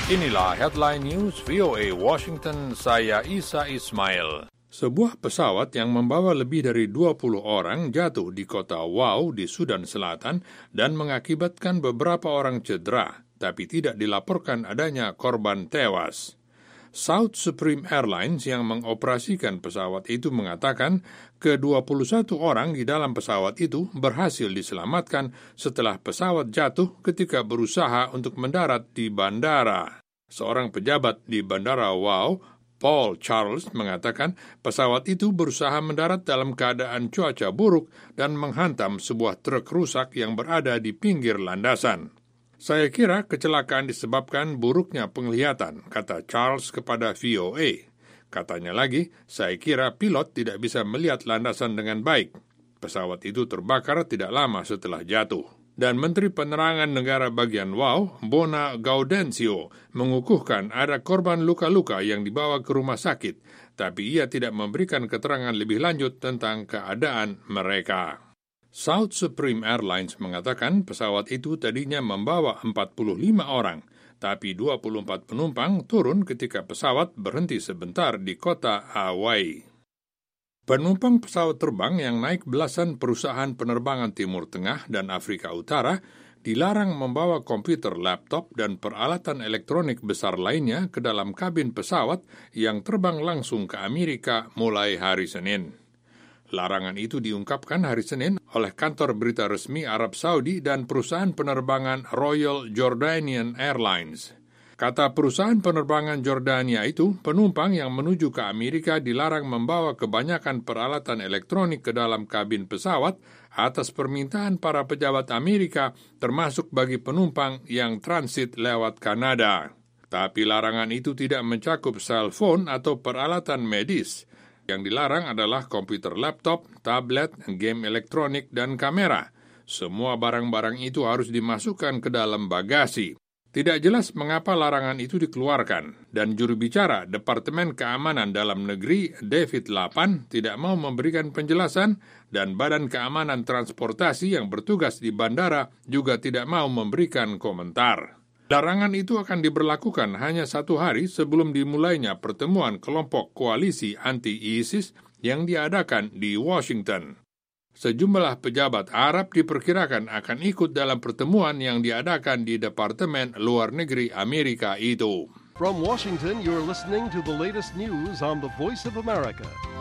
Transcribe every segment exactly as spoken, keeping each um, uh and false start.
Inilah Headline News V O A Washington, saya Isa Ismail. Sebuah pesawat yang membawa lebih dari dua puluh orang jatuh di kota Wau di Sudan Selatan dan mengakibatkan beberapa orang cedera, tapi tidak dilaporkan adanya korban tewas. South Supreme Airlines yang mengoperasikan pesawat itu mengatakan ke dua puluh satu orang di dalam pesawat itu berhasil diselamatkan setelah pesawat jatuh ketika berusaha untuk mendarat di bandara. Seorang pejabat di Bandara Wau, Paul Charles, mengatakan pesawat itu berusaha mendarat dalam keadaan cuaca buruk dan menghantam sebuah truk rusak yang berada di pinggir landasan. Saya kira kecelakaan disebabkan buruknya penglihatan, kata Charles kepada V O A. Katanya lagi, saya kira pilot tidak bisa melihat landasan dengan baik. Pesawat itu terbakar tidak lama setelah jatuh. Dan Menteri Penerangan Negara bagian Wau, Bona Gaudencio, mengukuhkan ada korban luka-luka yang dibawa ke rumah sakit, tapi ia tidak memberikan keterangan lebih lanjut tentang keadaan mereka. South Supreme Airlines mengatakan pesawat itu tadinya membawa empat puluh lima orang, tapi dua puluh empat penumpang turun ketika pesawat berhenti sebentar di kota Hawaii. Penumpang pesawat terbang yang naik belasan perusahaan penerbangan Timur Tengah dan Afrika Utara dilarang membawa komputer, laptop, dan peralatan elektronik besar lainnya ke dalam kabin pesawat yang terbang langsung ke Amerika mulai hari Senin. Larangan itu diungkapkan hari Senin oleh kantor berita resmi Arab Saudi dan perusahaan penerbangan Royal Jordanian Airlines. Kata perusahaan penerbangan Jordania itu, penumpang yang menuju ke Amerika dilarang membawa kebanyakan peralatan elektronik ke dalam kabin pesawat atas permintaan para pejabat Amerika, termasuk bagi penumpang yang transit lewat Kanada. Tapi larangan itu tidak mencakup selfon atau peralatan medis. Yang dilarang adalah komputer laptop, tablet, game elektronik, dan kamera. Semua barang-barang itu harus dimasukkan ke dalam bagasi. Tidak jelas mengapa larangan itu dikeluarkan, dan juru bicara Departemen Keamanan Dalam Negeri, David Lapan, tidak mau memberikan penjelasan, dan Badan Keamanan Transportasi yang bertugas di bandara juga tidak mau memberikan komentar. Larangan itu akan diberlakukan hanya satu hari sebelum dimulainya pertemuan kelompok koalisi anti-ISIS yang diadakan di Washington. Sejumlah pejabat Arab diperkirakan akan ikut dalam pertemuan yang diadakan di Departemen Luar Negeri Amerika itu. From Washington, you're listening to the latest news on the Voice of America.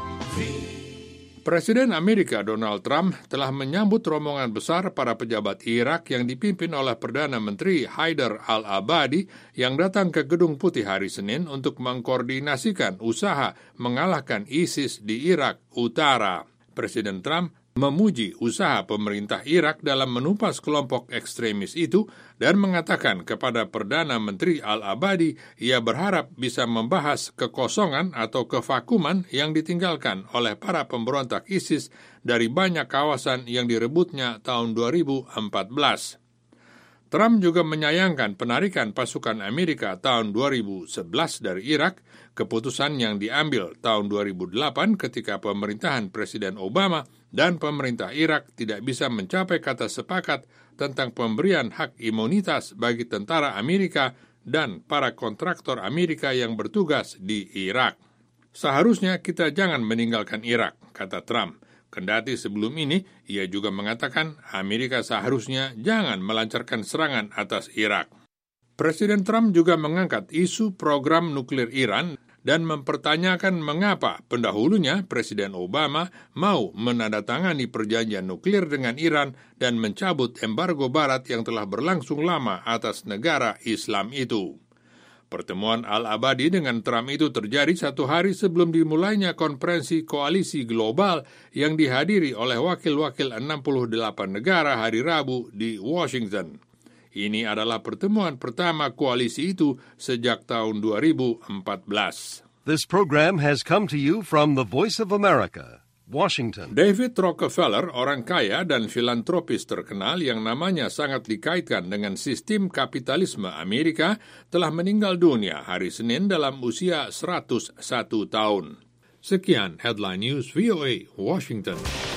Presiden Amerika Donald Trump telah menyambut rombongan besar para pejabat Irak yang dipimpin oleh Perdana Menteri Haidar al-Abadi yang datang ke Gedung Putih hari Senin untuk mengkoordinasikan usaha mengalahkan ISIS di Irak Utara. Presiden Trump memuji usaha pemerintah Irak dalam menumpas kelompok ekstremis itu dan mengatakan kepada Perdana Menteri al-Abadi ia berharap bisa membahas kekosongan atau kevakuman yang ditinggalkan oleh para pemberontak ISIS dari banyak kawasan yang direbutnya tahun dua ribu empat belas. Trump juga menyayangkan penarikan pasukan Amerika tahun dua ribu sebelas dari Irak, keputusan yang diambil tahun dua ribu delapan ketika pemerintahan Presiden Obama dan pemerintah Irak tidak bisa mencapai kata sepakat tentang pemberian hak imunitas bagi tentara Amerika dan para kontraktor Amerika yang bertugas di Irak. Seharusnya kita jangan meninggalkan Irak, kata Trump. Kendati sebelum ini, ia juga mengatakan Amerika seharusnya jangan melancarkan serangan atas Irak. Presiden Trump juga mengangkat isu program nuklir Iran dan mempertanyakan mengapa pendahulunya Presiden Obama mau menandatangani perjanjian nuklir dengan Iran dan mencabut embargo Barat yang telah berlangsung lama atas negara Islam itu. Pertemuan al-Abadi dengan Trump itu terjadi satu hari sebelum dimulainya konferensi koalisi global yang dihadiri oleh wakil-wakil enam puluh delapan negara hari Rabu di Washington. Ini adalah pertemuan pertama koalisi itu sejak tahun dua ribu empat belas. This program has come to you from the Voice of America, Washington. David Rockefeller, orang kaya dan filantropis terkenal yang namanya sangat dikaitkan dengan sistem kapitalisme Amerika, telah meninggal dunia hari Senin dalam usia seratus satu tahun. Sekian Headline News V O A, Washington.